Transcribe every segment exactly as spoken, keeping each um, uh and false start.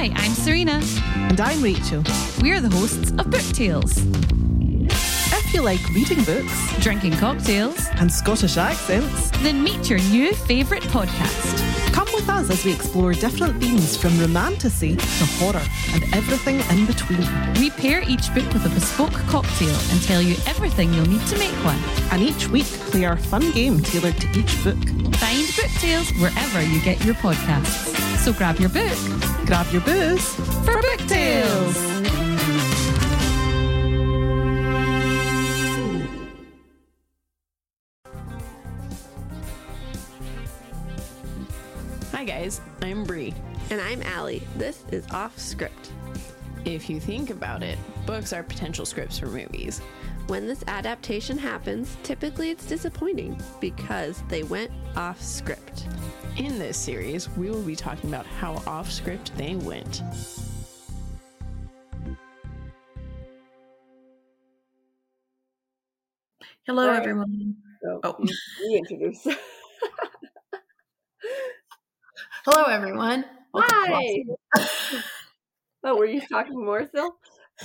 Hi, I'm Serena. And I'm Rachel. We're the hosts of Book Tales. If you like reading books, drinking cocktails, and Scottish accents, then meet your new favourite podcast. Come with us as we explore different themes from romantasy to horror and everything in between. We pair each book with a bespoke cocktail and tell you everything you'll need to make one. And each week play our fun game tailored to each book. Find Book Tales wherever you get your podcasts. So grab your book, grab your booze for, for Book Tales. Hi guys, I'm Bree. And I'm Allie. This is Off Script. If you think about it, books are potential scripts for movies. When this adaptation happens, typically it's disappointing because they went off script. In this series, we will be talking about how off script they went. Hello, right. everyone. Oh, oh. Reintroduce. Hello, everyone. Hi. Oh, were you talking more still?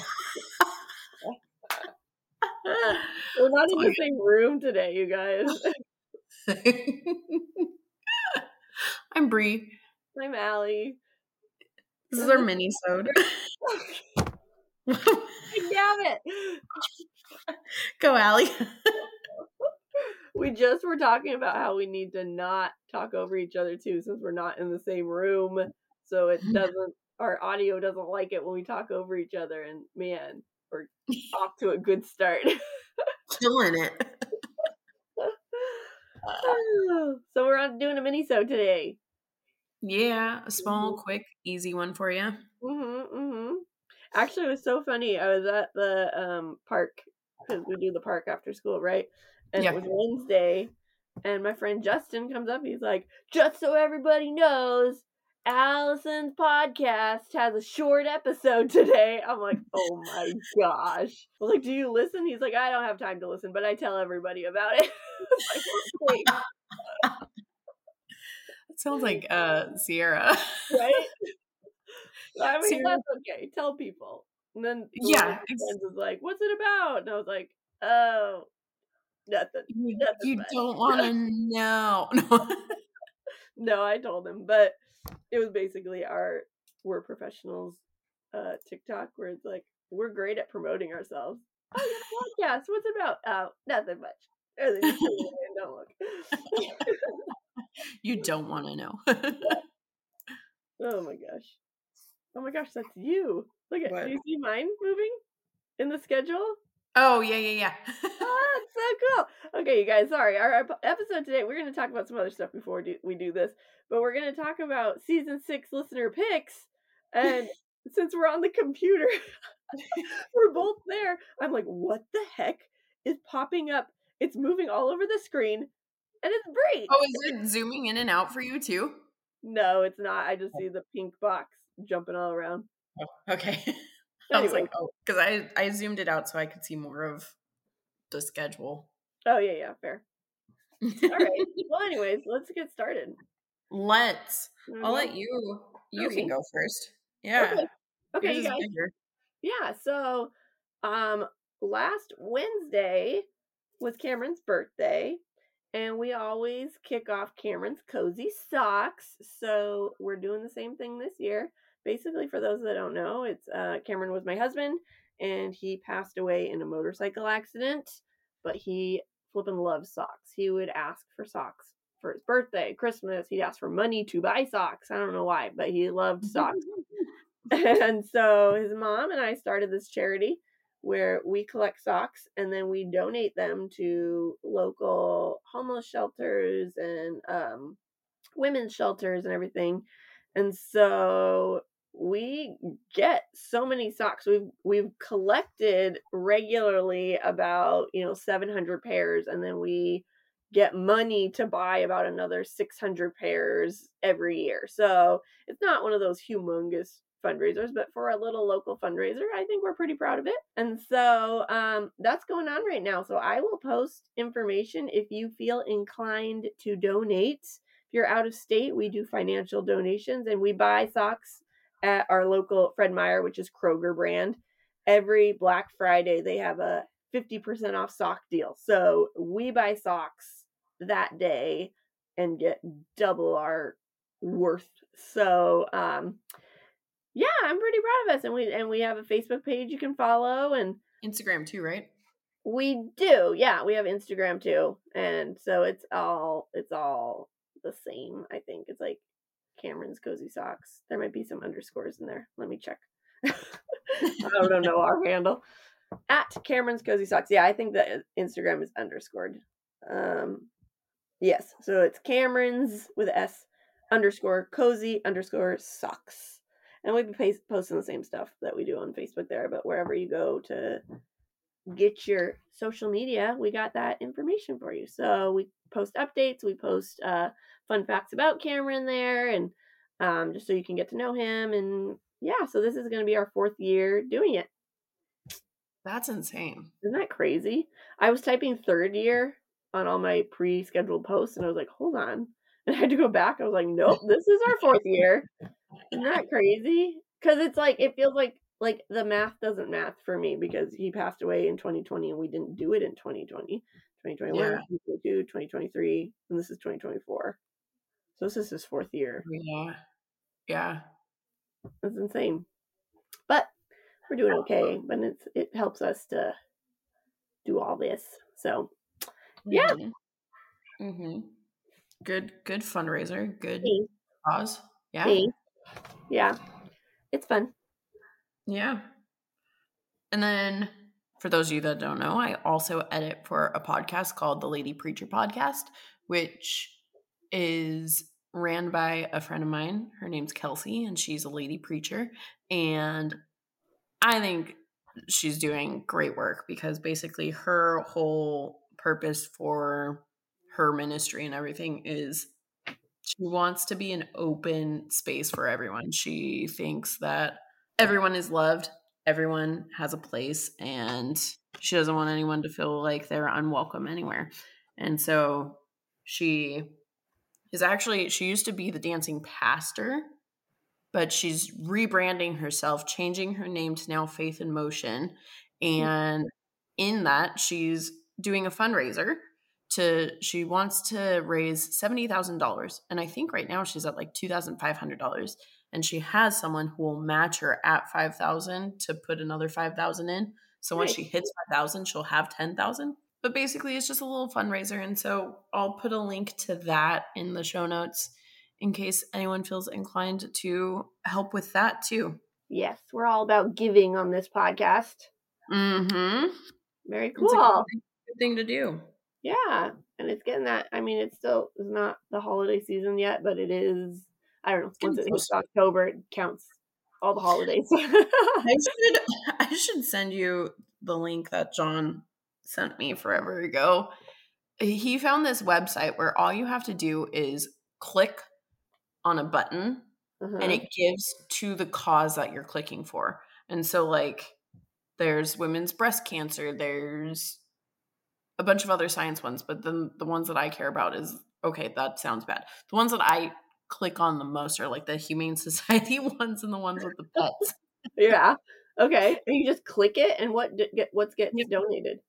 We're not in the same room today, you guys. I'm Bree. I'm Allie. This is our mini-sode. Damn it. Go, Allie. We just were talking about how we need to not talk over each other too, since we're not in the same room. So it doesn't, our audio doesn't like it when we talk over each other. And man, we're off to a good start. Killing it. So we're on doing a mini-sode today. Yeah, a small, mm-hmm. quick, easy one for you. Mm-hmm, mm-hmm. Actually, it was so funny. I was at the um, park, because we do the park after school, right? And yeah. It was Wednesday, and my friend Justin comes up. He's like, just so everybody knows, Allison's podcast has a short episode today. I'm like, oh my gosh. I was like, do you listen? He's like, I don't have time to listen, but I tell everybody about it. Like, that sounds like uh, Sierra. Right? I mean, Sierra. That's okay. Tell people. And then yeah, my friends was like, what's it about? And I was like, oh, nothing. You, nothing you much. don't want to know. No, I told him, but it was basically our we're professionals uh TikTok where it's like we're great at promoting ourselves. Oh, your podcast, what's it about? Oh, nothing much. Don't look. You don't want to know. Oh my gosh. Oh my gosh, that's you. Look at, what? Do you see mine moving in the schedule? Oh, yeah, yeah, yeah. Oh, that's so cool. Okay, you guys, sorry. Our episode today, we're going to talk about some other stuff before we do this, but we're going to talk about season six listener picks. And since we're on the computer, we're both there. I'm like, what the heck is popping up? It's moving all over the screen, and it's Bree. Oh, is it zooming in and out for you too? No, it's not. I just see the pink box jumping all around. Oh, okay. I was like, oh, because I, I zoomed it out so I could see more of the schedule. Oh, yeah, yeah, fair. All right. Well, anyways, let's get started. Let's. I'll let you, you okay. can go first. Yeah. Okay, okay you guys. Bigger. Yeah, so um, last Wednesday was Cameron's birthday, and we always kick off Cameron's Cozy Socks, so we're doing the same thing this year. Basically, for those that don't know, it's uh, Cameron was my husband, and he passed away in a motorcycle accident, but he flippin' loves socks. He would ask for socks for his birthday, Christmas. He'd ask for money to buy socks. I don't know why, but he loved socks. And so his mom and I started this charity where we collect socks, and then we donate them to local homeless shelters and um, women's shelters and everything. And so we get so many socks. We've we've collected regularly about, you know, seven hundred pairs, and then we get money to buy about another six hundred pairs every year. So it's not one of those humongous fundraisers, but for a little local fundraiser, I think we're pretty proud of it. And so um, that's going on right now. So I will post information if you feel inclined to donate. If you're out of state, we do financial donations, and we buy socks at our local Fred Meyer, which is Kroger brand, every Black Friday they have a fifty percent off sock deal. So we buy socks that day and get double our worth. So um yeah, I'm pretty proud of us. And we and we have a Facebook page you can follow, and Instagram too, right? We do. Yeah, we have Instagram too. And so it's all it's all the same, I think. It's like Cameron's Cozy Socks. There might be some underscores in there. Let me check. I don't know our handle. At Cameron's Cozy Socks. Yeah, I think that Instagram is underscored. Um yes, so it's Cameron's with S underscore cozy underscore socks. And we've been posting the same stuff that we do on Facebook there, but wherever you go to get your social media, we got that information for you. So we post updates, we post uh fun facts about Cameron there, and um just so you can get to know him. And yeah, so this is going to be our fourth year doing it. That's insane. Isn't that crazy? I was typing third year on all my pre-scheduled posts, and I was like, hold on, and I had to go back. I was like, nope, this is our fourth year. Isn't that crazy? Because it's like, it feels like like the math doesn't math for me, because he passed away in twenty twenty and we didn't do it in twenty twenty, twenty twenty-one, Yeah. twenty twenty-two, twenty twenty-three, and this is twenty twenty-four. So this is his fourth year. Yeah. Yeah. That's insane. But we're doing okay. But it's it helps us to do all this. So yeah. Mm-hmm. Mm-hmm. Good good fundraiser. Good Thanks. cause. Yeah. Thanks. Yeah. It's fun. Yeah. And then for those of you that don't know, I also edit for a podcast called the Lady Preacher Podcast, which is ran by a friend of mine. Her name's Kelsey, and she's a lady preacher. And I think she's doing great work, because basically her whole purpose for her ministry and everything is she wants to be an open space for everyone. She thinks that everyone is loved, everyone has a place, and she doesn't want anyone to feel like they're unwelcome anywhere. And so she is actually, she used to be the dancing pastor, but she's rebranding herself, changing her name to now Faith in Motion. And in that, she's doing a fundraiser to, she wants to raise seventy thousand dollars. And I think right now she's at like two thousand five hundred dollars. And she has someone who will match her at five thousand dollars to put another five thousand dollars in. So once she hits five thousand dollars, she'll have ten thousand dollars. But basically, it's just a little fundraiser. And so I'll put a link to that in the show notes in case anyone feels inclined to help with that too. Yes, we're all about giving on this podcast. Mm-hmm. Very cool. It's a good thing, good thing to do. Yeah, and it's getting that. I mean, it's still it's not the holiday season yet, but it is. I don't know. Once it hits October, it counts all the holidays. I should I should send you the link that John sent me forever ago. He found this website where all you have to do is click on a button, uh-huh. and it gives to the cause that you're clicking for. And so, like, there's women's breast cancer, there's a bunch of other science ones, but then the ones that I care about is, okay, that sounds bad. The ones that I click on the most are like the Humane Society ones and the ones with the pets. Yeah. Okay. And you just click it, and what get what's gets yep. donated?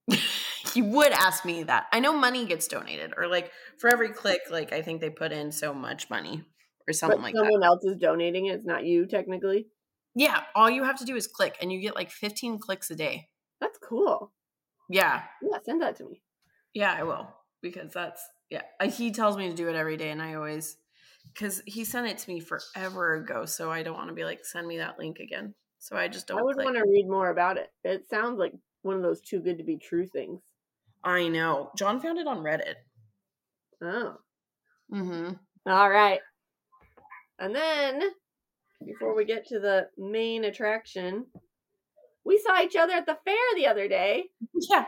You would ask me that. I know money gets donated, or like for every click, like I think they put in so much money or something but like someone that. Someone else is donating it. It's not you technically. Yeah. All you have to do is click, and you get like fifteen clicks a day. That's cool. Yeah. Yeah. Send that to me. Yeah, I will, because that's yeah. He tells me to do it every day, and I always. Because he sent it to me forever ago, so I don't want to be like, send me that link again. So I just don't. I would click. want to read more about it. It sounds like one of those too good to be true things. I know. John found it on Reddit. Oh. Mm-hmm. All right. And then, before we get to the main attraction, we saw each other at the fair the other day. Yeah.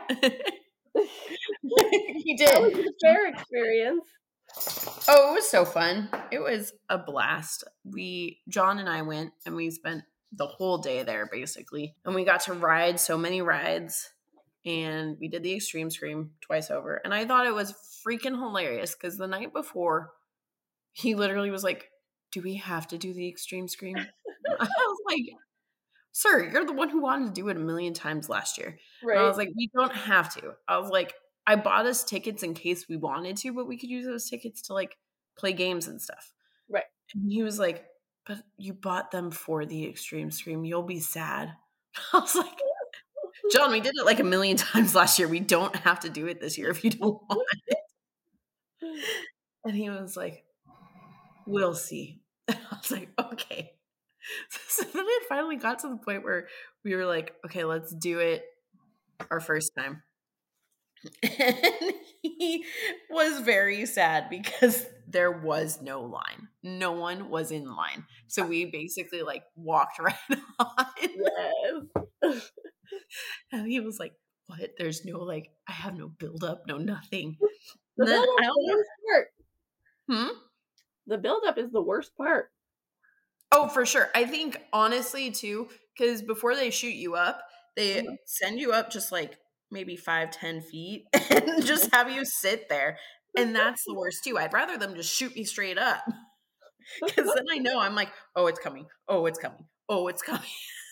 He did. How was the fair experience? Oh, it was so fun. It was a blast. We, John and I went, and we spent the whole day there, basically. And we got to ride so many rides, and we did the Extreme Scream twice over. And I thought it was freaking hilarious, because the night before, he literally was like, do we have to do the Extreme Scream? I was like, sir, you're the one who wanted to do it a million times last year. Right. And I was like, we don't have to. I was like, I bought us tickets in case we wanted to, but we could use those tickets to like play games and stuff. Right. And he was like, but you bought them for the Extreme Scream. You'll be sad. I was like, John, we did it like a million times last year. We don't have to do it this year if you don't want it. And he was like, we'll see. And I was like, okay. So then it finally got to the point where we were like, okay, let's do it our first time. And he was very sad because there was no line. No one was in line. So we basically like walked right on. Yes. And he was like, what? There's no like, I have no build up, no nothing. The Then build-up I is don't the worst part. Hmm? The build-up is the worst part. Oh, for sure. I think honestly too, because before they shoot you up, they Mhm. send you up just like maybe five, ten feet and just have you sit there. And that's the worst too. I'd rather them just shoot me straight up. Because then I know I'm like, oh, it's coming. Oh, it's coming. Oh, it's coming.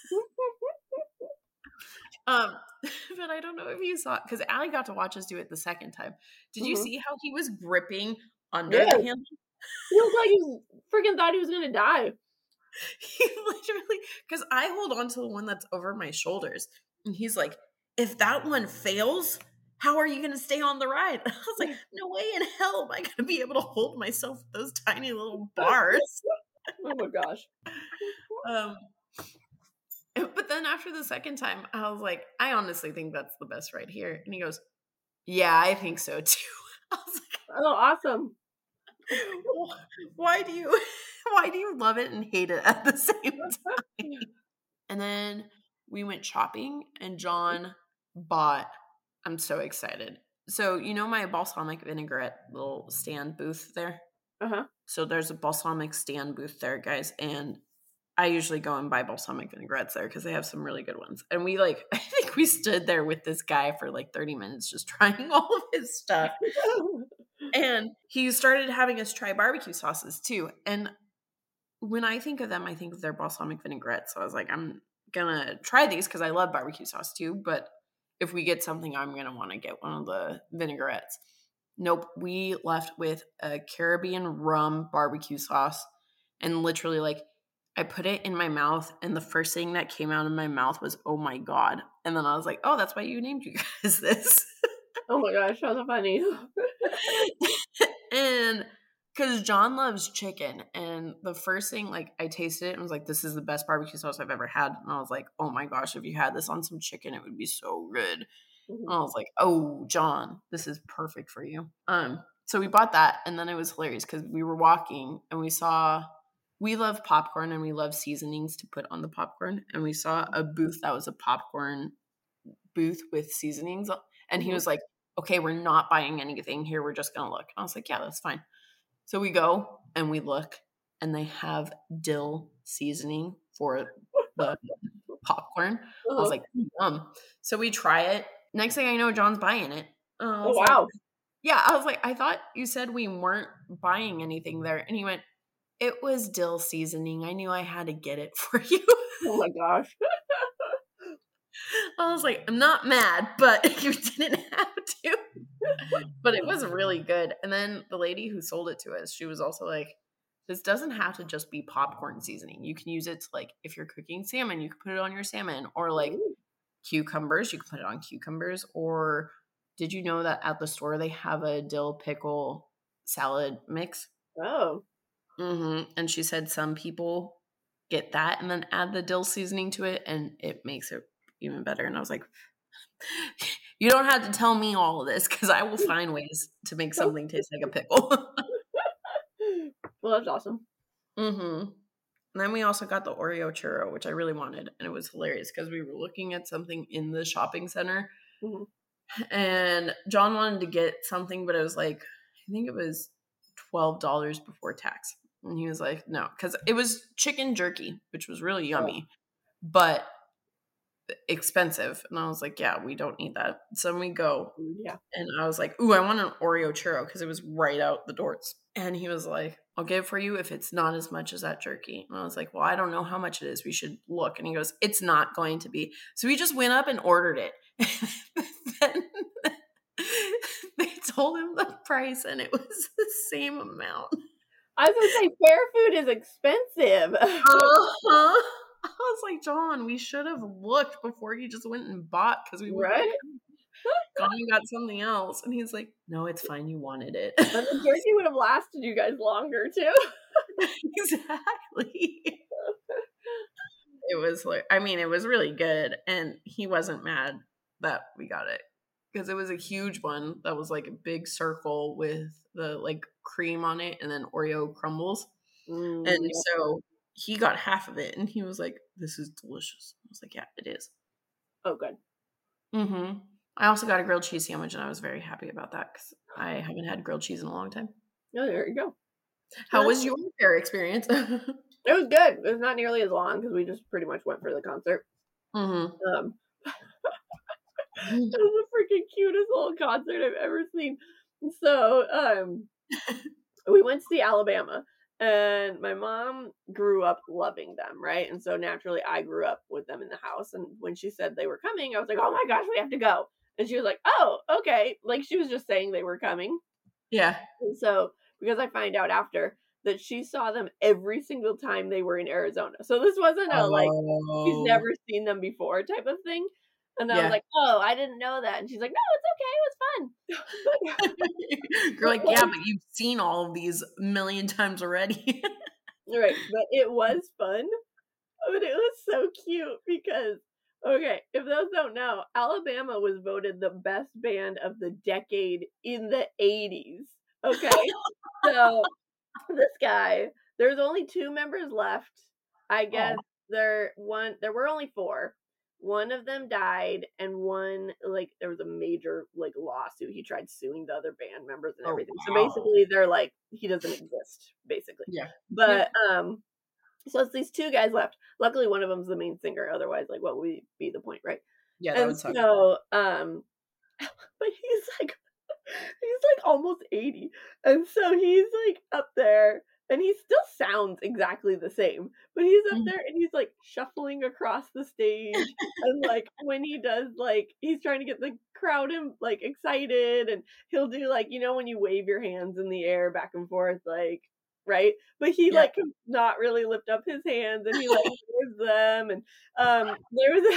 um, but I don't know if you saw it because Allie got to watch us do it the second time. Did you Mhm. see how he was gripping under Yes. the handle? He looked like he was freaking thought he was gonna die. He literally, because I hold on to the one that's over my shoulders, and he's like, if that one fails, how are you going to stay on the ride? I was like, no way in hell am I going to be able to hold myself with those tiny little bars. Oh my gosh. Um, but then after the second time, I was like, I honestly think that's the best ride here. And he goes, yeah, I think so too. I was like, Oh, awesome. why do you why do you love it and hate it at the same time? And then we went shopping and John bought, I'm so excited. So you know my balsamic vinaigrette little stand booth there? Uh-huh. So there's a balsamic stand booth there, guys, and I usually go and buy balsamic vinaigrettes there because they have some really good ones. And we like, I think we stood there with this guy for like thirty minutes just trying all of his stuff. And he started having us try barbecue sauces too. And when I think of them, I think of their balsamic vinaigrette. So I was like, I'm going to try these because I love barbecue sauce too. But if we get something, I'm going to want to get one of the vinaigrettes. Nope. We left with a Caribbean rum barbecue sauce. And literally, like, I put it in my mouth. And the first thing that came out of my mouth was, oh my God. And then I was like, oh, that's why you named you guys this. Oh my gosh, that's so funny. And because John loves chicken, and the first thing, like, I tasted it and was like, this is the best barbecue sauce I've ever had. And I was like, oh my gosh, if you had this on some chicken, it would be so good. Mhm. And I was like, oh, John, this is perfect for you. Um, so we bought that, and then it was hilarious because we were walking and we saw, we love popcorn and we love seasonings to put on the popcorn. And we saw a booth that was a popcorn booth with seasonings. And he Mhm. was like, okay, we're not buying anything here. We're just going to look. And I was like, yeah, that's fine. So we go and we look, and they have dill seasoning for the popcorn. I was Uh-huh. like, yum. So we try it. Next thing I know, John's buying it. And I Oh was like, wow. yeah, I was like, I thought you said we weren't buying anything there. And he went, it was dill seasoning. I knew I had to get it for you. Oh my gosh. I was like, I'm not mad, but you didn't have to. But it was really good. And then the lady who sold it to us, she was also like, this doesn't have to just be popcorn seasoning. You can use it to, like, if you're cooking salmon, you can put it on your salmon, or like Ooh. cucumbers, you can put it on cucumbers. Or did you know that at the store they have a dill pickle salad mix? Oh. Mm-hmm. And she said some people get that and then add the dill seasoning to it, and it makes it even better. And I was like, you don't have to tell me all of this because I will find ways to make something taste like a pickle. Well, that's awesome. Mm-hmm. And then we also got the Oreo churro, which I really wanted. And it was hilarious because we were looking at something in the shopping center. Mhm. And John wanted to get something, but it was like, I think it was twelve dollars before tax. And he was like, no, because it was chicken jerky, which was really yummy, but expensive. And I was like, yeah, we don't need that. So we go. Yeah. And I was like, ooh, I want an Oreo churro because it was right out the doors. And he was like, I'll get it for you if it's not as much as that jerky. And I was like, well, I don't know how much it is. We should look. And he goes, it's not going to be. So we just went up and ordered it. Then they told him the price and it was the same amount. I was going to say, fair food is expensive. Uh-huh. I was like, John, we should have looked before you just went and bought because we would have Right? gone and got something else. And he's like, no, it's fine. You wanted it. And the jerky would have lasted you guys longer, too. Exactly. It was like, I mean, it was really good. And he wasn't mad that we got it because it was a huge one that was like a big circle with the like cream on it and then Oreo crumbles. Mm, And yeah. so he got half of it and he was like, this is delicious. I was like, yeah, it is. Oh, good. Mm-hmm. I also got a grilled cheese sandwich and I was very happy about that because I haven't had grilled cheese in a long time. Oh, there you go. How was your fair experience? It was good. It was not nearly as long because we just pretty much went for the concert. Mm-hmm. Um, it was the freaking cutest little concert I've ever seen. So, um, we went to see Alabama, and my mom grew up loving them, right? And so naturally, I grew up with them in the house. And when she said they were coming, I was like, "Oh my gosh, we have to go!" And she was like, "Oh, okay." Like she was just saying they were coming. Yeah. And so, because I find out after that she saw them every single time they were in Arizona, so this wasn't a like she's Oh. never seen them before type of thing. And I Yeah. was like, "Oh, I didn't know that." And she's like, "No, it's okay. It was fun." You're like, yeah, but you've seen all of these a million times already. Right, but it was fun. But it was so cute because, okay, if those don't know, Alabama was voted the best band of the decade in the eighties. Okay, so this guy, there's only two members left. I guess Oh. there one there were only four. One of them died, and one like there was a major like lawsuit. He tried suing the other band members and Oh, everything. wow. So basically, they're like he doesn't exist. Basically, Yeah. but um, so it's these two guys left. Luckily, one of them's the main singer. Otherwise, like, what would be the point, right? Yeah, that And would suck. so, um, but he's like, he's like almost eighty, and so he's like up there, and he still sounds exactly the same. But he's up Mhm. there, and he's like shuffling across the stage, and like when he does, like he's trying to get the crowd him like excited, and he'll do like you know when you wave your hands in the air back and forth, like. Right, but he Yeah. like could not really lift up his hands, and he like waves them, and um, there was a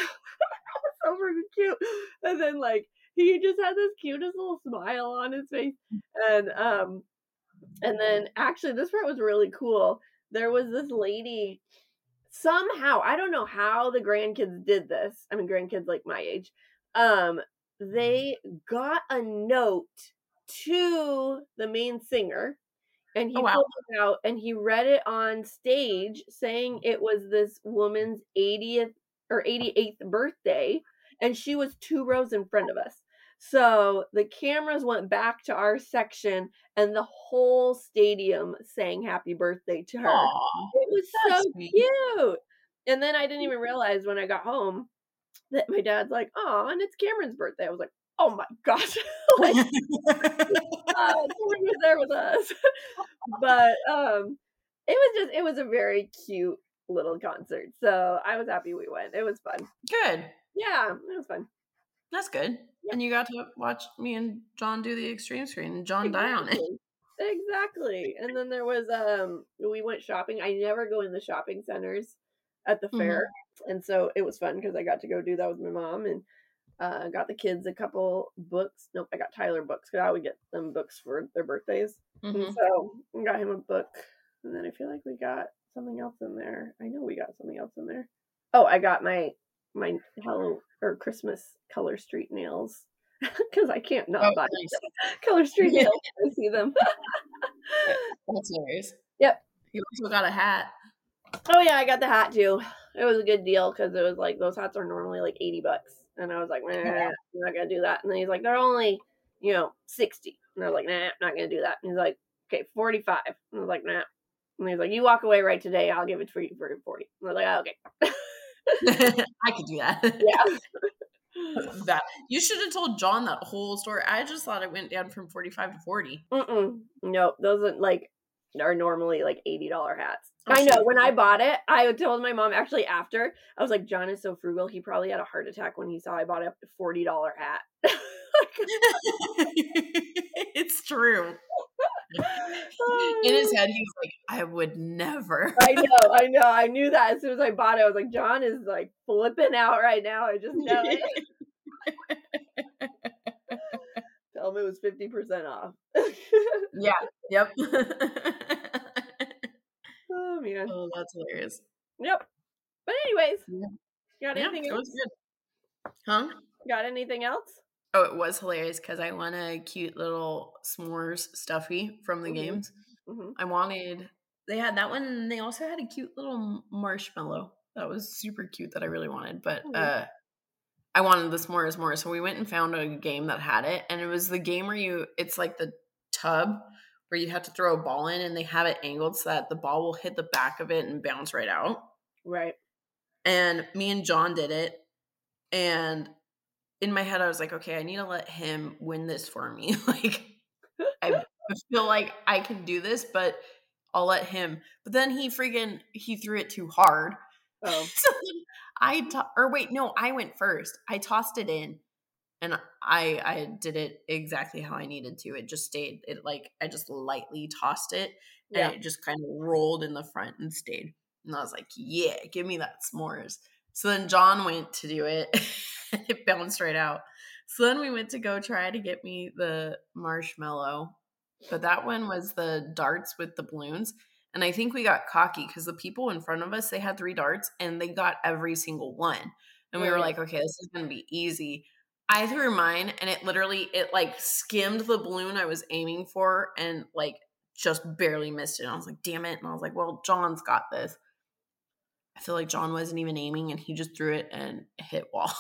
so freaking cute, and then like he just had this cutest little smile on his face, and um, and then actually this part was really cool. There was this lady. Somehow, I don't know how the grandkids did this. I mean, grandkids like my age. Um, they got a note to the main singer. And he Oh, wow. pulled it out and he read it on stage saying it was this woman's eightieth or eighty-eighth birthday. And she was two rows in front of us. So the cameras went back to our section and the whole stadium sang happy birthday to her. Aw, It was that's so sweet. cute. And then I didn't even realize when I got home that my dad's like, "Oh, and it's Cameron's birthday." I was like, "Oh my gosh." Like, uh, Cameron was there with us. But um it was just it was a very cute little concert. So I was happy we went. It was fun. Good. Yeah, it was fun. That's good. Yeah. And you got to watch me and John do the extreme screen and John die on it. Exactly. Exactly. And then there was um we went shopping. I never go in the shopping centers at the Mhm. fair. And so it was fun because I got to go do that with my mom and uh got the kids a couple books. Nope, I got Tyler books because I would get them books for their birthdays. And Mhm. so I got him a book. And then I feel like we got something else in there. I know we got something else in there. Oh, I got my my Hello or Christmas Color Street nails because I can't not Oh, buy nice. Color Street nails when I see them. That's hilarious. Yep. You also got a hat. Oh yeah, I got the hat too. It was a good deal because it was like those hats are normally like eighty bucks, and I was like, nah, Yeah. I'm not gonna do that. And then he's like, they're only you know sixty, and I was like, nah, I'm not gonna do that. And he's like, okay, forty-five. And I was like, nah. And he's like, you walk away right today, I'll give it for you for forty. And I was like, oh, okay. I could do that. Yeah. That you should have told John that whole story. I just thought it went down from forty-five to forty. Mm-mm. Nope, those are like are normally like eighty dollar hats. Oh, I know. shit. When I bought it, I told my mom actually after, I was like, John is so frugal. He probably had a heart attack when he saw I bought a forty dollar hat. It's true. In his head, he was like, I would never. I know, I know. I knew that as soon as I bought it. I was like, John is like flipping out right now. I just know it. Tell him it was fifty percent off. Yeah, yep. Oh, man. Oh, that's hilarious. Yep. But anyways, Yeah. got Yeah, anything it else? was good. Huh? Got anything else? Oh, it was hilarious because I won a cute little s'mores stuffy from the Mhm. games. Mm-hmm. I wanted, they had that one, and they also had a cute little marshmallow that was super cute that I really wanted. But Mhm. uh, I wanted the s'mores more. So we went and found a game that had it. And it was the game where you, it's like the tub where you have to throw a ball in, and they have it angled so that the ball will hit the back of it and bounce right out. Right. And me and John did it. And in my head, I was like, okay, I need to let him win this for me. Like, I feel like I can do this, but I'll let him. But then he freaking, he threw it too hard. Oh. So then I, to- or wait, no, I went first. I tossed it in, and I, I did it exactly how I needed to. It just stayed, it like, I just lightly tossed it, and Yeah. it just kind of rolled in the front and stayed. And I was like, yeah, give me that s'mores. So then John went to do it. It bounced right out. So then we went to go try to get me the marshmallow. But that one was the darts with the balloons. And I think we got cocky because the people in front of us, they had three darts and they got every single one. And we were Right. like, okay, this is going to be easy. I threw mine, and it literally, it like skimmed the balloon I was aiming for and like just barely missed it. And I was like, damn it. And I was like, well, John's got this. I feel like John wasn't even aiming, and he just threw it and it hit wall.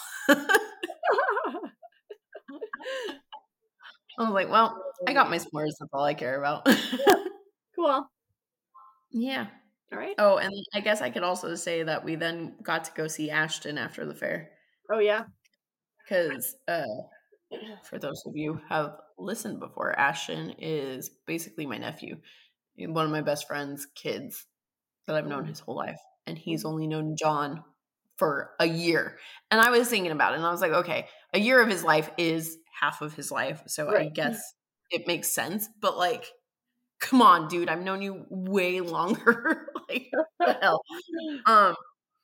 I was like, well, I got my s'mores. That's all I care about. Cool. Yeah. All right. Oh, and I guess I could also say that we then got to go see Ashton after the fair. Oh, yeah. Because uh, for those of you who have listened before, Ashton is basically my nephew. One of my best friend's kids that I've known his whole life. And he's only known John for a year. And I was thinking about it, and I was like, okay, a year of his life is half of his life. So I Right. guess it makes sense. But like, come on, dude, I've known you way longer. Like, what the hell? Um,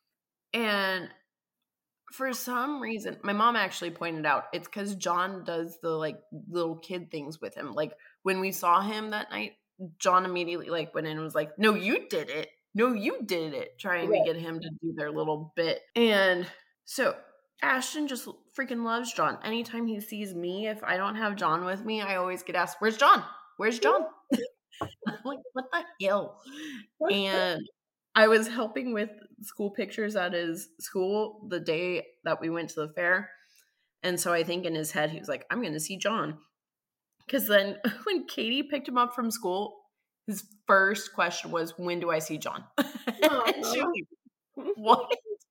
and for some reason, my mom actually pointed out it's because John does the like little kid things with him. Like when we saw him that night, John immediately like went in and was like, no, you did it. No, you did it. Trying Right. to get him to do their little bit. And so Ashton just freaking loves John. Anytime he sees me, if I don't have John with me, I always get asked, where's John? Where's John? I'm like, what the hell? And I was helping with school pictures at his school the day that we went to the fair. And so I think in his head, he was like, I'm going to see John. Because then when Katie picked him up from school, his first question was, when do I see John? And she was like, what?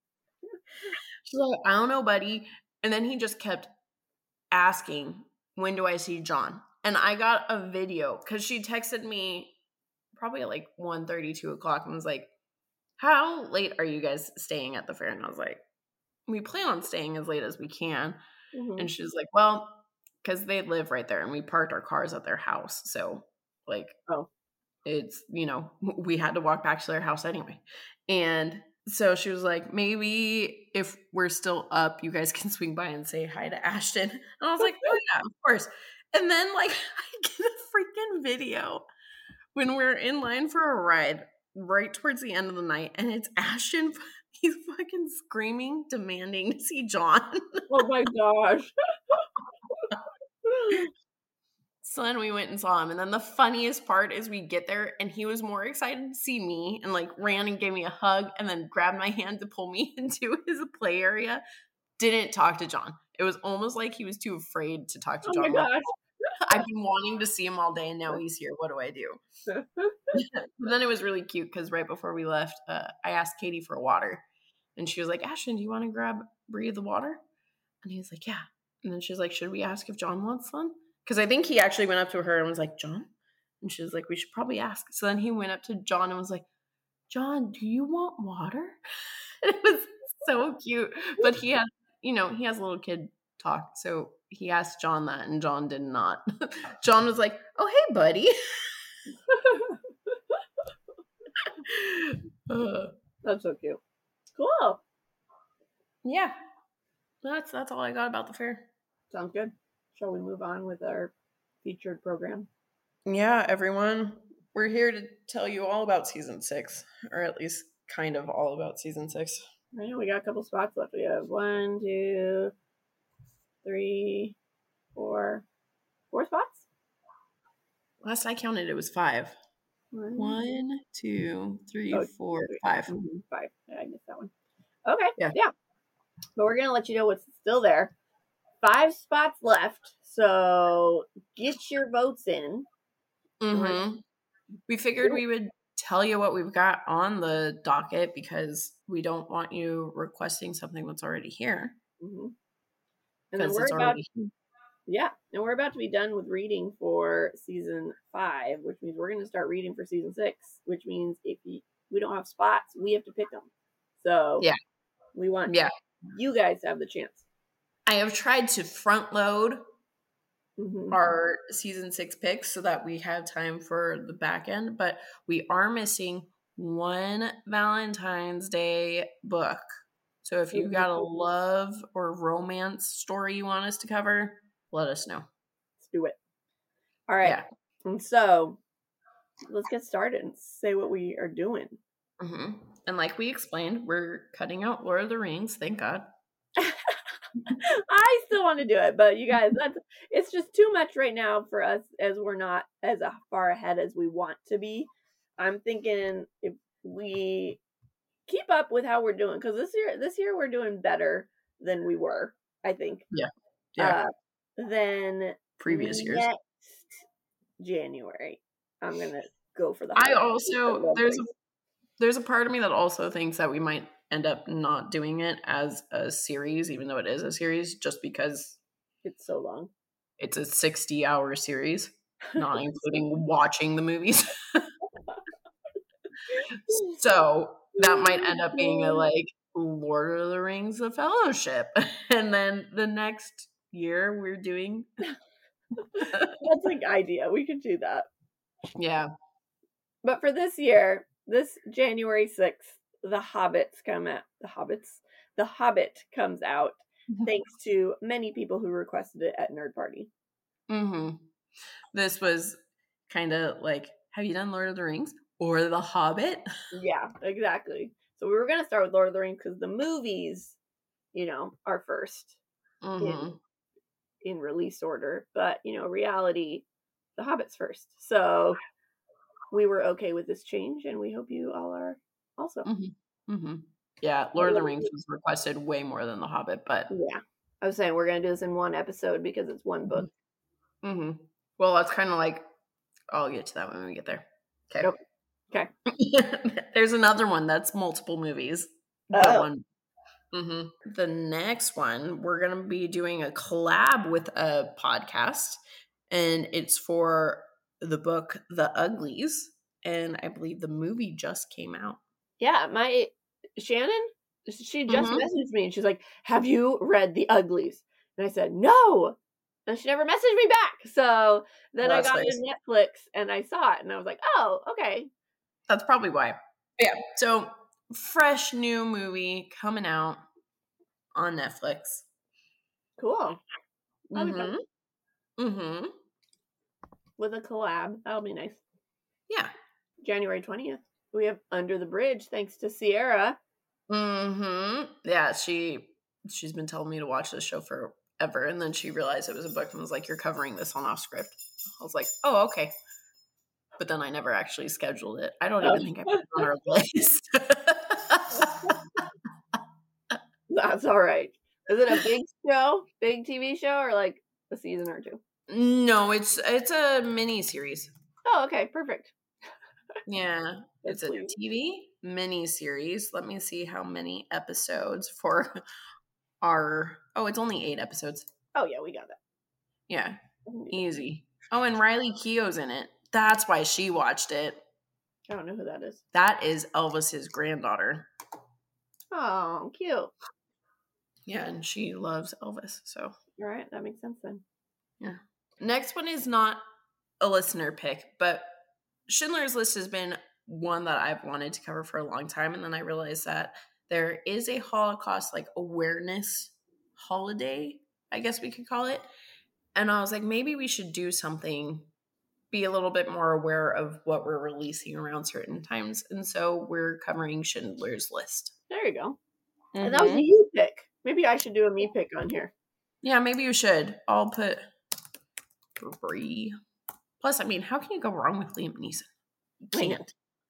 She's like, I don't know, buddy. And then he just kept asking, when do I see John? And I got a video because she texted me probably at like one thirty, two o'clock and was like, how late are you guys staying at the fair? And I was like, we plan on staying as late as we can. Mhm. And she's like, well, because they live right there and we parked our cars at their house. So like, Oh. it's, you know, we had to walk back to their house anyway. And so she was like, maybe if we're still up, you guys can swing by and say hi to Ashton. And I was like, oh yeah, of course. And then like I get a freaking video when we're in line for a ride right towards the end of the night, and it's Ashton. He's fucking screaming, demanding to see John. Oh my gosh. So then we went and saw him. And then the funniest part is we get there and he was more excited to see me and like ran and gave me a hug and then grabbed my hand to pull me into his play area. Didn't talk to John. It was almost like he was too afraid to talk to Oh John. my Like, gosh. I've been wanting to see him all day and now he's here. What do I do? But then it was really cute because right before we left, uh, I asked Katie for water. And she was like, Ashton, do you want to grab Brie the water? And he's like, yeah. And then she's like, should we ask if John wants one? Because I think he actually went up to her and was like, John? And she was like, we should probably ask. So then he went up to John and was like, John, do you want water? And it was so cute. But he had, you know, he has a little kid talk. So he asked John that, and John did not. John was like, oh, hey, buddy. uh, That's so cute. Cool. Yeah. That's that's all I got about the fair. Sounds good. Shall we move on with our featured program? Yeah, everyone. We're here to tell you all about season six, or at least kind of all about season six. I know we got a couple spots left. We have one, two, three, four, four spots. Last I counted, it was five. One, One, two, three, Oh, four, three. five. Mhm, five. Yeah, I missed that one. Okay. Yeah. Yeah. But we're gonna let you know what's still there. Five spots left, so get your votes in. Mm-hmm. We figured we would tell you what we've got on the docket because we don't want you requesting something that's already here. Mm-hmm. And then Because we're it's about, already yeah, and we're about to be done with reading for season five, which means we're going to start reading for season six. Which means if you, we don't have spots, we have to pick them. So Yeah. we want Yeah. you guys to have the chance. I have tried to front load Mm-hmm. our season six picks so that we have time for the back end, but we are missing one Valentine's Day book. So if you've got a love or romance story you want us to cover, let us know. Let's do it. All right. Yeah. And so let's get started and say what we are doing. Mm-hmm. And like we explained, we're cutting out Lord of the Rings. Thank God. I still want to do it, but you guys, that's it's just too much right now for us as we're not as far ahead as we want to be. I'm thinking if we keep up with how we're doing, because this year, this year we're doing better than we were. I think. Yeah. Yeah. Uh, then Previous years. Next January, I'm gonna go for the. I holidays. also there's a there's a part of me that also thinks that we might end up not doing it as a series, even though it is a series, just because it's so long. It's a sixty hour series, not including watching the movies. So that might end up being a like Lord of the Rings, The Fellowship. And then the next year we're doing. That's like idea. We could do that. Yeah. But for this year, this January sixth, The Hobbits come out. The Hobbits? The Hobbit comes out, thanks to many people who requested it at Nerd Party. Mm-hmm. This was kind of like, have you done Lord of the Rings or The Hobbit? Yeah, exactly. So we were going to start with Lord of the Rings because the movies, you know, are first Mm-hmm. in, in release order. But, you know, reality, The Hobbit's first. So we were okay with this change, and we hope you all are also. Mm-hmm. Mm-hmm. Yeah, Lord of the Rings was requested way more than The Hobbit, but yeah, I was saying we're gonna do this in one episode because it's one book. Mm-hmm. Well, that's kind of like I'll get to that when we get there. Okay. Okay. There's another one that's multiple movies. Oh. That one. Mm-hmm. The next one, we're gonna be doing a collab with a podcast, and it's for the book The Uglies, and I believe the movie just came out. Yeah, my Shannon, she just Mhm. messaged me and she's like, "Have you read The Uglies?" And I said, "No." And she never messaged me back. So then Well, I that's got nice. on Netflix and I saw it and I was like, "Oh, okay." That's probably why. Yeah. So fresh new movie coming out on Netflix. Cool. That'll be fun. Mm-hmm. Mm-hmm. With a collab. That'll be nice. Yeah. January twentieth. We have Under the Bridge, thanks to Sierra. Mm-hmm. Yeah, she she's been telling me to watch this show forever, and then she realized it was a book and was like, "You're covering this on off script." I was like, "Oh, okay." But then I never actually scheduled it. I don't Oh. even think I put it on our list. That's all right. Is it a big show, big T V show, or like a season or two? No, it's it's a mini series. Oh, okay, perfect. Yeah, it's a Please. T V mini series. Let me see how many episodes for our, oh, it's only eight episodes. Oh, yeah, we got that. Yeah, easy. Oh, and Riley Keough's in it. That's why she watched it. I don't know who that is. That is Elvis's granddaughter. Oh, cute. Yeah, and she loves Elvis, so. All right, that makes sense then. Yeah. Next one is not a listener pick, but Schindler's List has been one that I've wanted to cover for a long time, and then I realized that there is a Holocaust like awareness holiday, I guess we could call it. And I was like, maybe we should do something, be a little bit more aware of what we're releasing around certain times. And so we're covering Schindler's List. There you go. Mm-hmm. And that was a you pick. Maybe I should do a me pick on here. Yeah, maybe you should. I'll put Brie. Plus, I mean, how can you go wrong with Liam Neeson? You can't.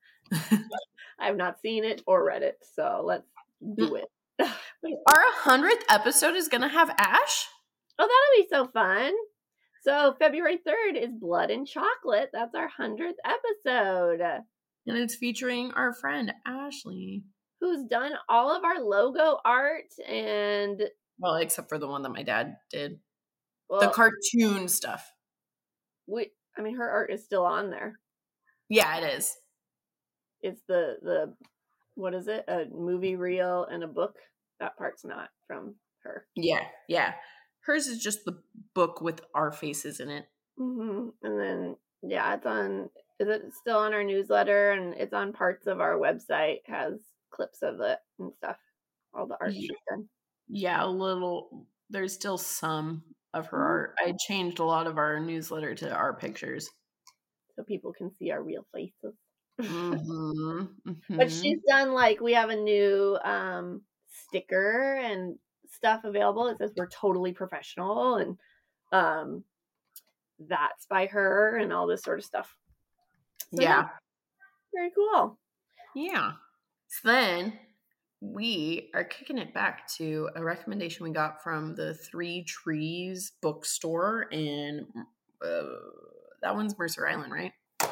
I have not seen it or read it, so let's do it. Our hundredth episode is going to have Ash? Oh, that'll be so fun. So February third is Blood and Chocolate. That's our hundredth episode. And it's featuring our friend, Ashley. Who's done all of our logo art and... Well, except for the one that my dad did. Well, the cartoon stuff. We, I mean, her art is still on there. Yeah, it is. It's the, the what is it? A movie reel and a book. That part's not from her. Yeah, yeah. Hers is just the book with our faces in it. Mm-hmm. And then, yeah, it's on, is it still on our newsletter? And it's on parts of our website, has clips of it and stuff. All the art Yeah. she's done. Yeah, a little, there's still some of her art. I changed a lot of our newsletter to our pictures. So people can see our real faces. Mm-hmm, mm-hmm. But she's done, like, we have a new um, sticker and stuff available. It says we're totally professional, and um, that's by her and all this sort of stuff. So, yeah. yeah. Very cool. Yeah. So then we are kicking it back to a recommendation we got from the Three Trees bookstore in, uh, that one's Mercer Island, right?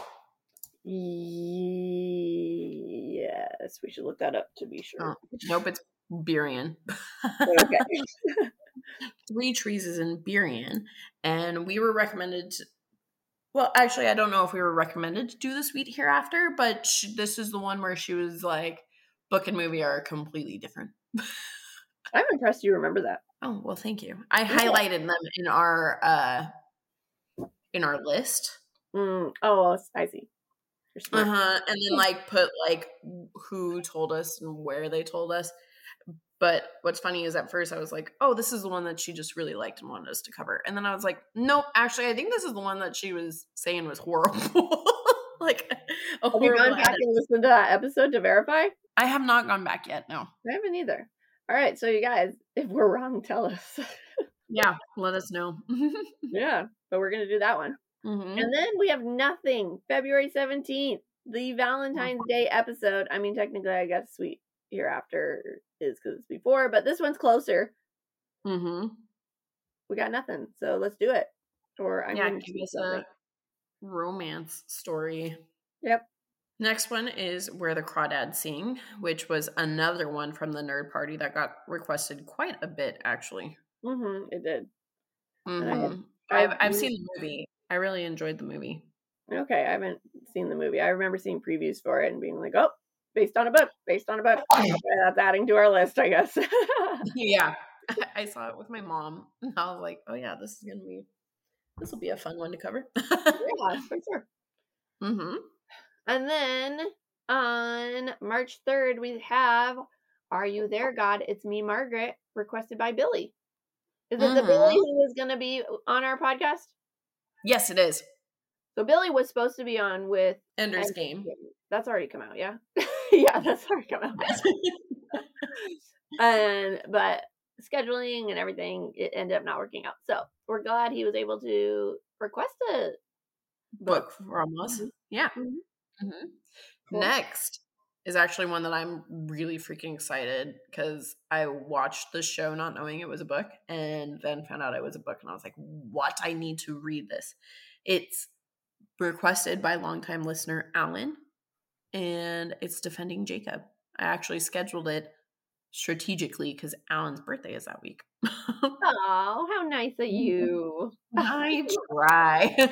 Yes, we should look that up to be sure. Oh, nope, it's Burien. Okay. Three Trees is in Burien, and we were recommended to, well, actually, I don't know if we were recommended to do the Sweet Hereafter, but she, this is the one where she was like, book and movie are completely different. I'm impressed you remember that. Oh, well, thank you. I Yeah. highlighted them in our uh in our list. Mm, oh, I see. You're smart. Uh-huh. And then like put like who told us and where they told us. But what's funny is at first I was like, oh, this is the one that she just really liked and wanted us to cover. And then I was like, nope, actually, I think this is the one that she was saying was horrible. Like a Have you horrible gone back edit. and listened to that episode to verify? I have not gone back yet, no. I haven't either. All right, so you guys, if we're wrong, tell us. Yeah, let us know. Yeah, but we're going to do that one. Mm-hmm. And then we have nothing. February seventeenth, the Valentine's Day episode. I mean, technically, I guess Sweet Hereafter is because it's before, but this one's closer. Mm-hmm. We got nothing, so let's do it. Or I'm Yeah, gonna give choose us something. a romance story. Yep. Next one is Where the Crawdads Sing, which was another one from the Nerd Party that got requested quite a bit, actually. Mm-hmm. It did. Mm-hmm. I- I've, I've seen the movie. I really enjoyed the movie. Okay, I haven't seen the movie. I remember seeing previews for it and being like, "Oh, based on a book, based on a book." Okay, that's adding to our list, I guess. Yeah. I saw it with my mom, and I was like, oh yeah, this is going to be, this will be a fun one to cover. Yeah, for sure. Mm-hmm. And then on March third, we have Are You There, God? It's Me, Margaret, requested by Billy. Is it the Mhm. Billy who is going to be on our podcast? Yes, it is. So Billy was supposed to be on with Ender's and- Game. That's already come out, yeah? Yeah, that's already come out. and but scheduling and everything, it ended up not working out. So we're glad he was able to request a Book from us. Mhm. Yeah. Mhm. Mm-hmm. Cool. Next is actually one that I'm really freaking excited because I watched the show not knowing it was a book and then found out it was a book and I was like, what? I need to read this. It's requested by longtime listener Alan and it's Defending Jacob. I actually scheduled it strategically because Alan's birthday is that week. Oh, how nice of you. I try.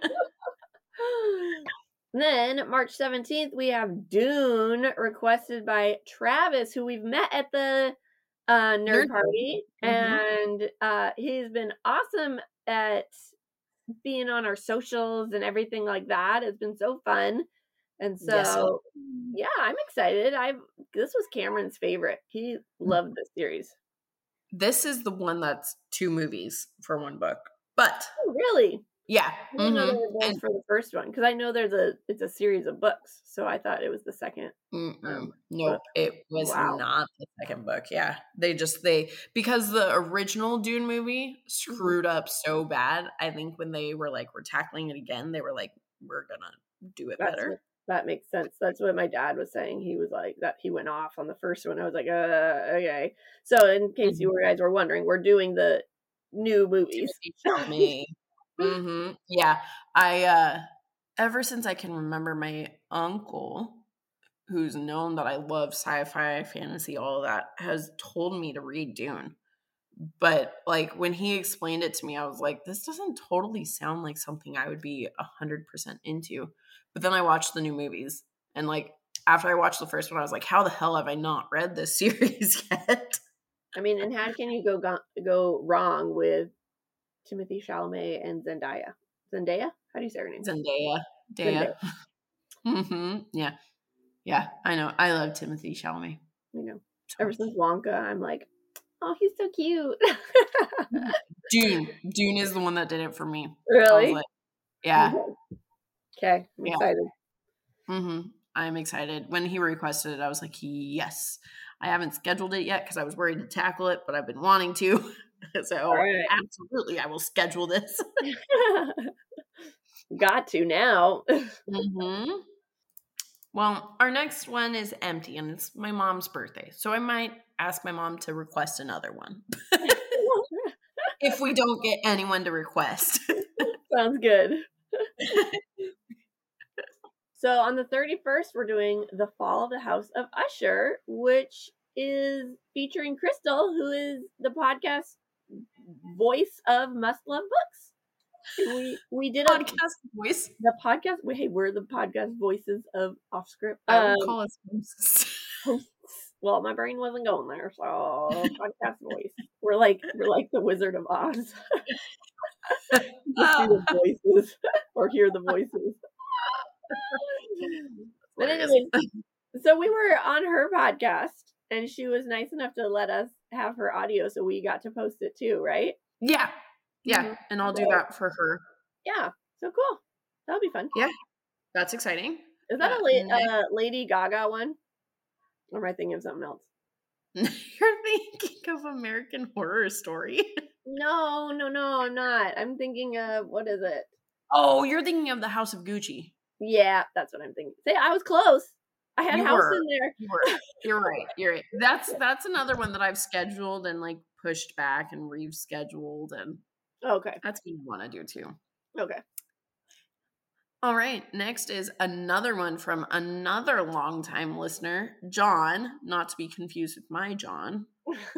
Then March seventeenth, we have Dune, requested by Travis, who we've met at the uh, nerd, nerd party. Mm-hmm. And uh, he's been awesome at being on our socials and everything like that. It's been so fun. And so, yes. yeah, I'm excited. I've this was Cameron's favorite. He loved this series. This is the one that's two movies for one book. But oh, really? Yeah. I didn't know they were both for the first one because I know there's a it's a series of books. So I thought it was the second. Um, nope, it was wow. not the second book. Yeah. They just they because the original Dune movie screwed mm-hmm. up so bad. I think when they were like we're tackling it again, they were like, we're gonna do it That's better. What, that makes sense. That's what my dad was saying. He was like that he went off on the first one. I was like, uh okay. So in case mm-hmm. you guys were wondering, we're doing the new movies. Me. Mm-hmm. Yeah. I, uh, ever since I can remember, my uncle, who's known that I love sci-fi, fantasy, all of that, has told me to read Dune. But, like, when he explained it to me, I was like, this doesn't totally sound like something I would be one hundred percent into. But then I watched the new movies. And, like, after I watched the first one, I was like, how the hell have I not read this series yet? I mean, and how can you go go, go wrong with Timothy Chalamet and Zendaya. Zendaya? How do you say her name? Zendaya. Zendaya. Mm-hmm. Yeah. Yeah, I know. I love Timothy Chalamet. I know. So Ever since Wonka, I'm like, oh, he's so cute. Dune. Dune is the one that did it for me. Really? Like, yeah. Okay. I'm yeah. excited. Mm-hmm. I'm excited. When he requested it, I was like, yes. I haven't scheduled it yet because I was worried to tackle it, but I've been wanting to. So right. absolutely, I will schedule this. Got to now. Mm-hmm. Well, our next one is empty, and it's my mom's birthday. So I might ask my mom to request another one. If we don't get anyone to request. Sounds good. So on the thirty-first, we're doing The Fall of the House of Usher, which is featuring Crystal, who is the podcast voice of Must Love Books. We we did podcast a, voice. The podcast. Hey, we're the podcast voices of Off Script. I would um, call us hosts. hosts. Well, my brain wasn't going there, so podcast voice. We're like we're like the Wizard of Oz. Just see the voices or hear the voices. But anyway, so we were on her podcast. And she was nice enough to let us have her audio, so we got to post it too, right? Yeah. Yeah. Mm-hmm. And I'll do that for her. Yeah. So cool. That'll be fun. Yeah. That's exciting. Is that uh, a la- uh, Lady Gaga one? Or am I thinking of something else? You're thinking of American Horror Story. No, no, no, I'm not. I'm thinking of, what is it? Oh, you're thinking of the House of Gucci. Yeah, that's what I'm thinking. See, I was close. I had you house were. in there. You were. You're right. You're right. That's that's another one that I've scheduled and like pushed back and rescheduled, and okay, that's what you want to do too. Okay. All right. Next is another one from another longtime listener, John. Not to be confused with my John,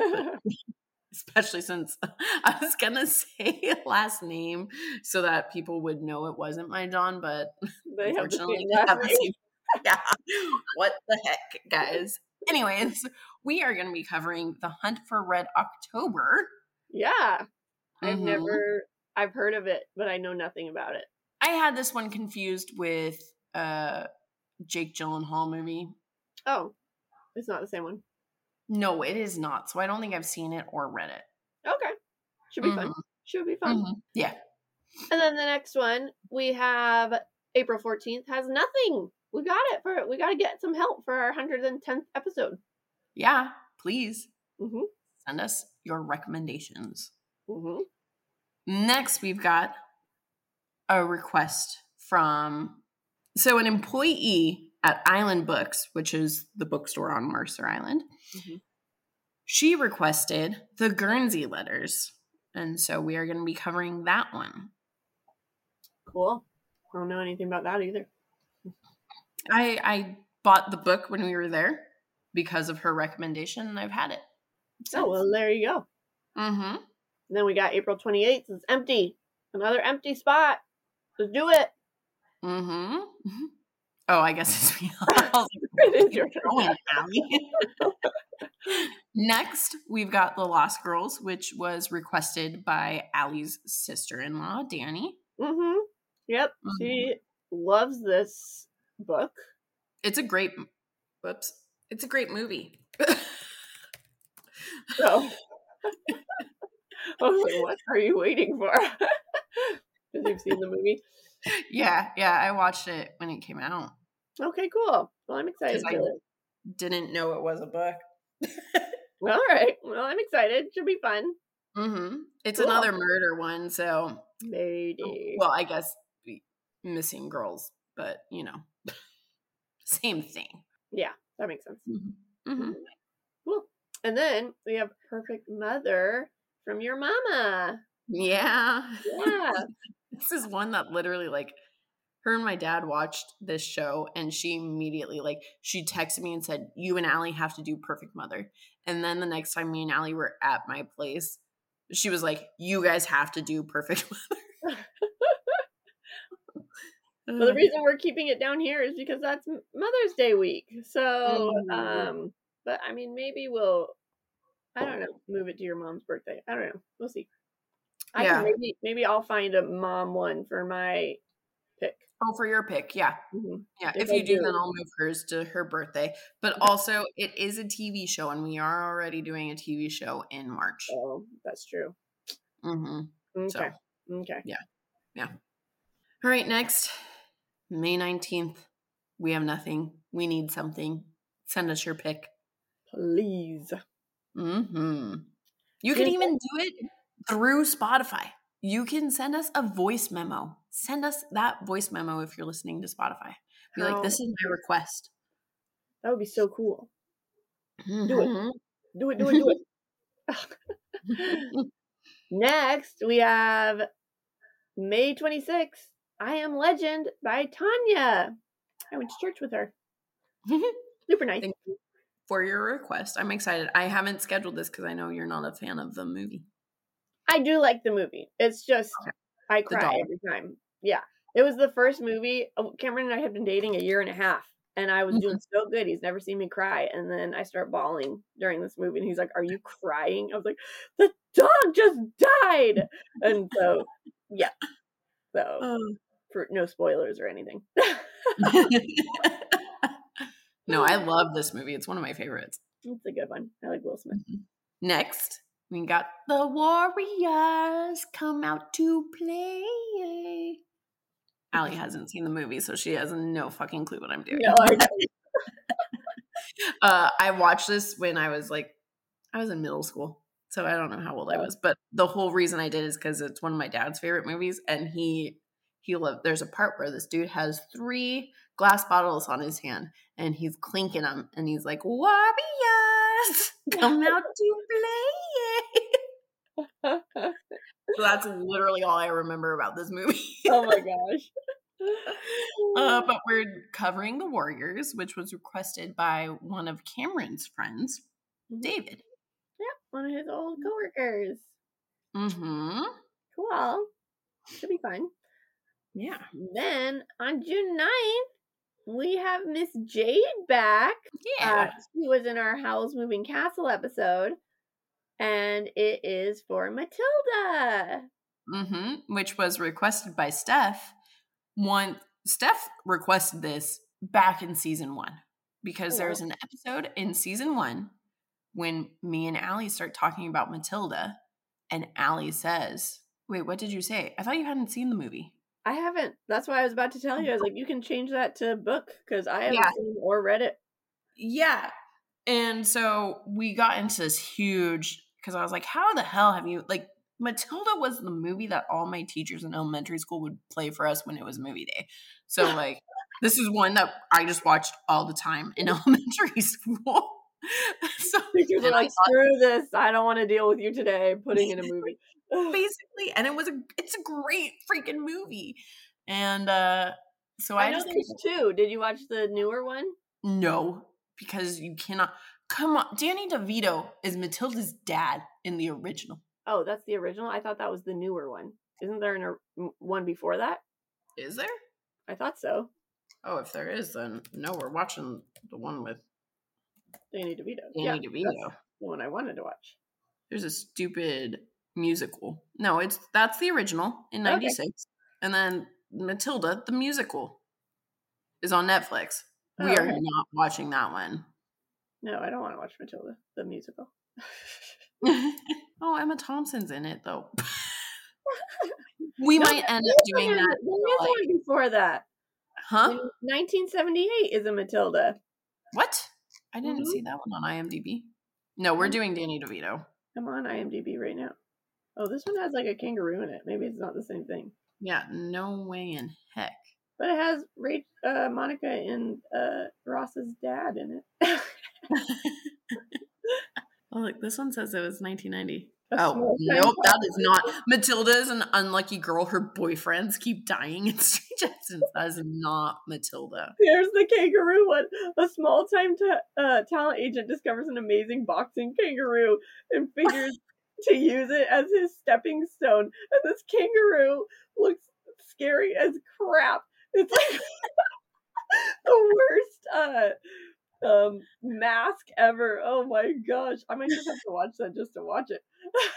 especially since I was gonna say last name so that people would know it wasn't my John, but they unfortunately have the they have the same. Yeah. What the heck, guys? Anyways, we are going to be covering The Hunt for Red October. Yeah. I've mm-hmm. never, I've heard of it, but I know nothing about it. I had this one confused with uh Jake Gyllenhaal movie. Oh, it's not the same one. No, it is not. So I don't think I've seen it or read it. Okay. Should be mm-hmm. fun. Should be fun. Mm-hmm. Yeah. And then the next one, we have April fourteenth has nothing. We got it for we got to get some help for our one hundred tenth episode. Yeah, please mm-hmm. send us your recommendations. Mm-hmm. Next, we've got a request from so an employee at Island Books, which is the bookstore on Mercer Island. Mm-hmm. She requested the Guernsey Letters, and so we are going to be covering that one. Cool. I don't know anything about that either. I I bought the book when we were there. because of her recommendation, and I've had it since. Oh, well, there you go. Mm-hmm. And then we got April twenty-eighth. It's empty. Another empty spot. Let's do it. Mm-hmm. Oh, I guess it's me. I was It is your turn. going, Allie. Next, we've got The Lost Girls, which was requested by Allie's sister-in-law, Danny. Mm-hmm. Yep. She loves this book. It's a great, whoops, it's a great movie. So, I was like, what are you waiting for? Because you've seen the movie. Yeah, yeah, I watched it when it came out. Okay, cool. Well, I'm excited. I didn't know it was a book. Well, all right. Well, I'm excited. Should be fun. Mm-hmm. It's Cool. another murder one, so Maybe. well, I guess missing girls, but you know, same thing. Yeah, that makes sense. Mm-hmm. Cool. And then we have Perfect Mother from Your Mama. Yeah. Yeah. This is one that literally, like, her and my dad watched this show, and she immediately, like, she texted me and said, you and Allie have to do Perfect Mother. And then the next time me and Allie were at my place, she was like, you guys have to do Perfect Mother. Well, the reason we're keeping it down here is because that's M- Mother's Day week. So, Mhm. um, but I mean, maybe we'll, I don't know, move it to your mom's birthday. I don't know. We'll see. I Yeah. can maybe, maybe I'll find a mom one for my pick. Oh, for your pick, yeah. Mm-hmm. Yeah, If if I you do, do. then I'll move hers to her birthday. But also, it is a T V show, and we are already doing a T V show in March. Oh, that's true. Mm-hmm. Okay. So, Okay. all right, next, May nineteenth. We have nothing. We need something. Send us your pick. Please. Mm-hmm. You can Yeah. even do it through Spotify. You can send us a voice memo. Send us that voice memo if you're listening to Spotify. Be like, How- this is my request. That would be so cool. Mhm. Do it, do it, do it. Next, we have May twenty-sixth, I Am Legend by Tanya. I went to church with her. Super nice. Thank you for your request. I'm excited. I haven't scheduled this because I know you're not a fan of the movie. I do like the movie. It's just, Okay. I The cry doll. every time. Yeah. It was the first movie. oh, Cameron and I had been dating a year and a half, and I was Mm-hmm. doing so good. He's never seen me cry. And then I start bawling during this movie, and he's like, are you crying? I was like, the dog just died. And so, yeah. So, Oh. for no spoilers or anything. No, I love this movie. It's one of my favorites. It's a good one. I like Will Smith. Next, we got the Warriors come out to play. Allie hasn't seen the movie, so she has no fucking clue what I'm doing. No, I don't. uh, I watched this when I was like, I was in middle school, so I don't know how old I was. But the whole reason I did is because it's one of my dad's favorite movies, and he he loved. There's a part where this dude has three glass bottles on his hand, and he's clinking them, and he's like, "Warriors, come out to play." So that's literally all I remember about this movie. Oh my gosh. Uh, but we're covering the Warriors, which was requested by one of Cameron's friends, David. Yeah, one of his old coworkers. Mm-hmm. Cool. Should be fun. Yeah. Then on June ninth, we have Miss Jade back. Yeah. Uh, she was in our Howl's Moving Castle episode, and it is for Matilda. Mm-hmm. Which was requested by Steph. One Steph requested this back in season one because Oh, there's wow. an episode in season one when me and Allie start talking about Matilda, and Allie says, "Wait, what did you say? I thought you hadn't seen the movie." I haven't. That's why I was about to tell you. I was like, you can change that to book because I haven't Yeah. seen or read it. Yeah. And so we got into this huge, because I was like, how the hell have you, like, Matilda was the movie that all my teachers in elementary school would play for us when it was movie day. So, like, this is one that I just watched all the time in elementary school. So, Teachers are and I like, screw this. I don't want to deal with you today. Putting in a movie. basically, and it was a, it's a great freaking movie. And uh, so I, I know just, there's two. Did you watch the newer one? no, because you cannot. Come on, Danny DeVito is Matilda's dad in the original. Oh, that's the original? I thought that was the newer one. Isn't there an, a, one before that? Is there? I thought so. Oh, if there is, then no, we're watching the one with Danny DeVito. Danny yeah, DeVito. That's the one I wanted to watch. There's a stupid musical. No, it's that's the original in ninety-six. Okay. And then Matilda, the musical, is on Netflix. Oh, we are okay. not watching that one. No, I don't want to watch Matilda, the musical. Oh, Emma Thompson's in it, though. We no, might end up doing that. There is one before that. Huh? In nineteen seventy-eight is a Matilda. What? I didn't mm-hmm. see that one on IMDb. No, we're doing Danny DeVito. I'm on IMDb right now. Oh, this one has like a kangaroo in it. Maybe it's not the same thing. Yeah, no way in heck. But it has Rach, uh, Monica and uh, Ross's dad in it. Oh, look, this one says it was nineteen ninety. A oh, nope, that is not. Matilda is an unlucky girl. Her boyfriends keep dying in strange accents. That is not Matilda. There's the kangaroo one. A small-time ta- uh, talent agent discovers an amazing boxing kangaroo and figures to use it as his stepping stone. And this kangaroo looks scary as crap. It's like the worst uh, um, mask ever. Oh my gosh. I might just have to watch that just to watch it.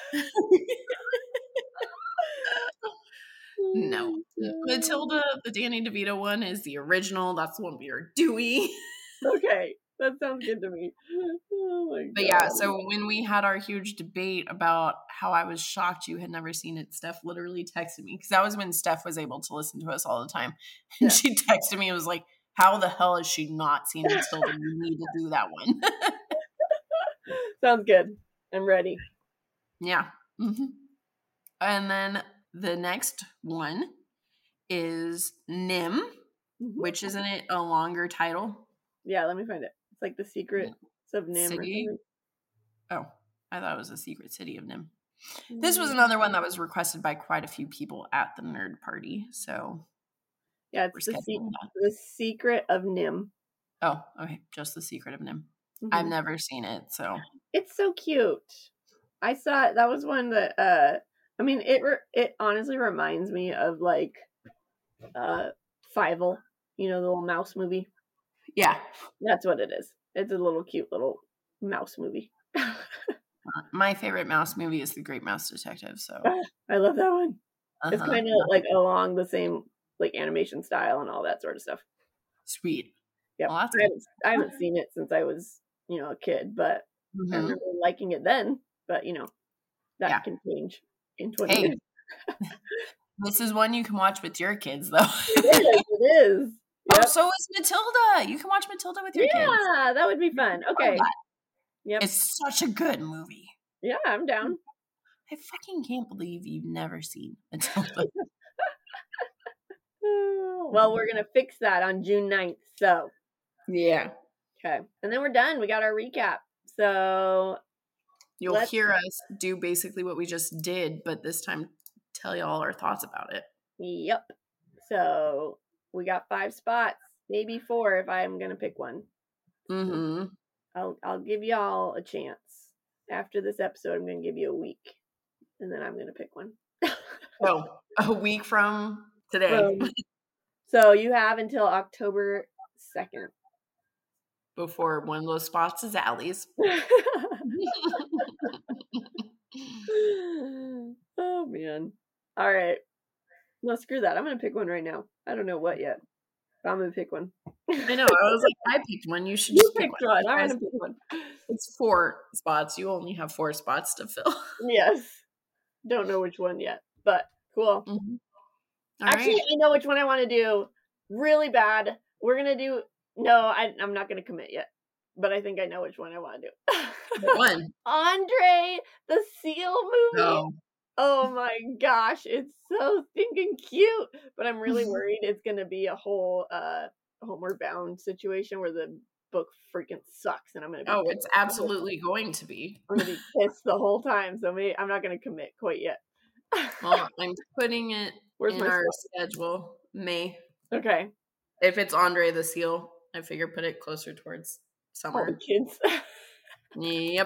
No. Matilda, the Danny DeVito one, is the original. That's the one we are doing. Okay. That sounds good to me. Oh my God. But yeah, so when we had our huge debate about how I was shocked you had never seen it, Steph literally texted me, because that was when Steph was able to listen to us all the time. And yeah. She texted me and was like, how the hell has she not seen Matilda? You need to do that one. Sounds good. I'm ready. Yeah. Mm-hmm. And then the next one is Nim, mm-hmm. which isn't it a longer title? Yeah, let me find it. It's like the Secrets of Nim. City? Oh, I thought it was the Secret City of Nim. Mm-hmm. This was another one that was requested by quite a few people at the nerd party. So yeah, it's the, se- the Secret of Nim. Oh, okay. Just the Secret of Nim. Mm-hmm. I've never seen it, so it's so cute. I saw it. That was one that, uh, I mean, it re- it honestly reminds me of, like, uh, Fievel, you know, the little mouse movie. Yeah. That's what it is. It's a little cute little mouse movie. uh, my favorite mouse movie is The Great Mouse Detective, so. I love that one. Uh-huh. It's kind of, like, along the same, like, animation style and all that sort of stuff. Sweet. Yeah. Well, I, haven't, I haven't seen it since I was, you know, a kid, but mm-hmm. I remember liking it then. But, you know, that yeah. can change in twenty hey, years. This is one you can watch with your kids, though. It is. It is. Yep. Oh, so is Matilda. You can watch Matilda with your yeah, kids. Yeah, that would be fun. Okay. Yep. It's such a good movie. Yeah, I'm down. I fucking can't believe you've never seen Matilda. Well, we're going to fix that on June ninth, so. Yeah. Okay. And then we're done. We got our recap. So you'll Let's, hear us do basically what we just did, but this time tell y'all our thoughts about it. Yep. So we got five spots, maybe four if I'm going to pick one. Mm-hmm. I'll I'll give y'all a chance. After this episode, I'm going to give you a week, and then I'm going to pick one. Oh, a week from today. Um, so you have until October second. Before one of those spots is Allie's. Oh, man. All right. No, screw that. I'm going to pick one right now. I don't know what yet. But I'm going to pick one. I know. I was like, I picked one. You should you just pick one. one. I'm going to pick one. It's four spots. You only have four spots to fill. Yes. Don't know which one yet, but cool. Mm-hmm. Actually, right. I know which one I want to do really bad. We're going to do... No, I, I'm not going to commit yet, but I think I know which one I want to do. What one? Andre the Seal movie. Oh. Oh my gosh, it's so stinking cute. But I'm really worried it's going to be a whole uh, Homeward Bound situation where the book freaking sucks, and I'm going to. Oh, it's absolutely going to be. I'm going to be pissed the whole time, so maybe I'm not going to commit quite yet. Well, I'm putting it Where's in our spot? schedule. May. Okay. If it's Andre the Seal, I figure put it closer towards summer. Oh, kids. Yep.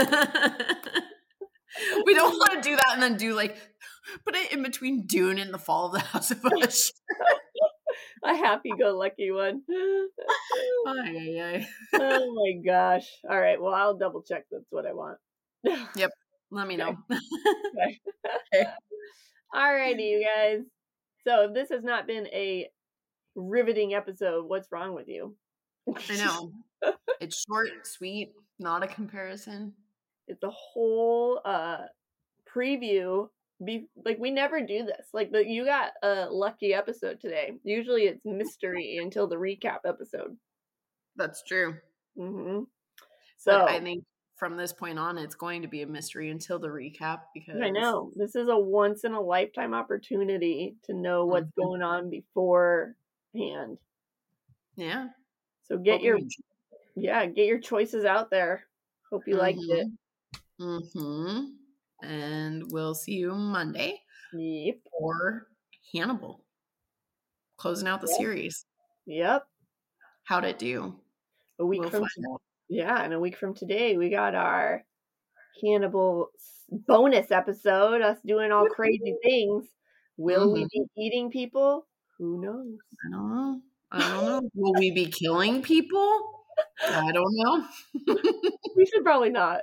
We don't want to do that and then do like put it in between Dune and the Fall of the House of Usher. A happy-go-lucky one. Ay, ay, ay. Oh my gosh. All right. Well, I'll double check. That's what I want. Yep. Let me know. Okay. Okay. All righty, you guys. So if this has not been a riveting episode, what's wrong with you? I know. It's short, sweet, not a comparison. It's a whole uh preview. Be like we never do this. Like the you got a lucky episode today. Usually it's mystery until the recap episode. That's true. Mm-hmm. So but I think from this point on, it's going to be a mystery until the recap because I know this is a once in a lifetime opportunity to know what's mm-hmm. going on beforehand. Yeah. So get Hope your yeah get your choices out there. Hope you mm-hmm. liked it. Mm-hmm. And we'll see you Monday. Yep. For Hannibal. Closing out the yep. series. Yep. How'd it do? A week we'll from today. Yeah, and a week from today we got our Hannibal bonus episode, us doing all crazy things. Will mm-hmm. we be eating people? Who knows? I don't know. I don't know. Will we be killing people? I don't know. We should probably not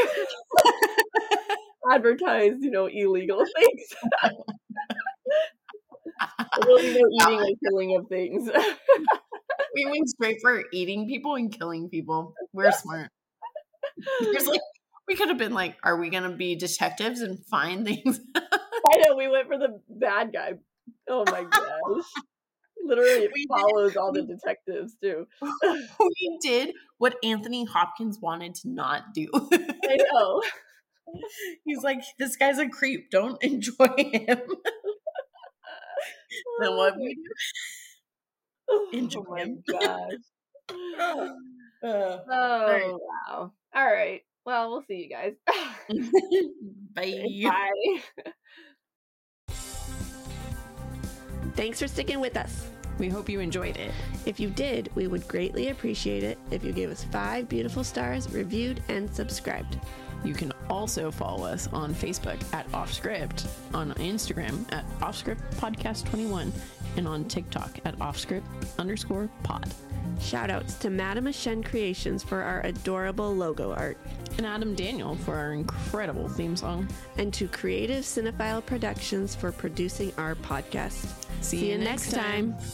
advertise, you know, illegal things. There will be no eating and killing of things. We went straight for eating people and killing people. We're smart. There's like, we could have been like, are we going to be detectives and find things? I know, we went for the bad guy. Oh my gosh. Literally, it we follows did. all the detectives, too. We did what Anthony Hopkins wanted to not do. I know. He's like, this guy's a creep. Don't enjoy him. Then what we do? Enjoy oh my him. gosh. Uh, oh, right. wow. All right. Well, we'll see you guys. Bye. Bye. Thanks for sticking with us. We hope you enjoyed it. If you did, we would greatly appreciate it if you gave us five beautiful stars, reviewed, and subscribed. You can also follow us on Facebook at Offscript, on Instagram at Offscript Podcast twenty-one, and on TikTok at Offscript underscore pod. Shoutouts to Madame Ashen Creations for our adorable logo art. And Adam Daniel for our incredible theme song. And to Creative Cinephile Productions for producing our podcast. See, See you, you next next time. time.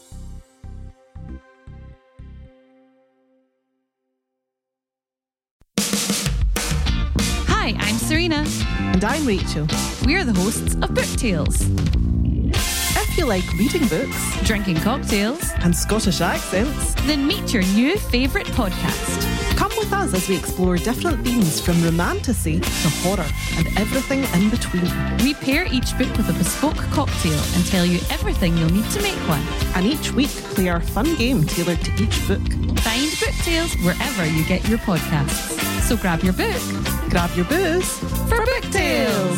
Hi, I'm Serena. And I'm Rachel. We're the hosts of Book Tales. If you like reading books, Drinking cocktails, and Scottish accents, then meet your new favourite podcast. Come with us as we explore different themes from romantasy to horror and everything in between. We pair each book with a bespoke cocktail and tell you everything you'll need to make one. And each week play our fun game tailored to each book. Find Book Tales wherever you get your podcasts. So grab your book, grab your booze for Book Tales.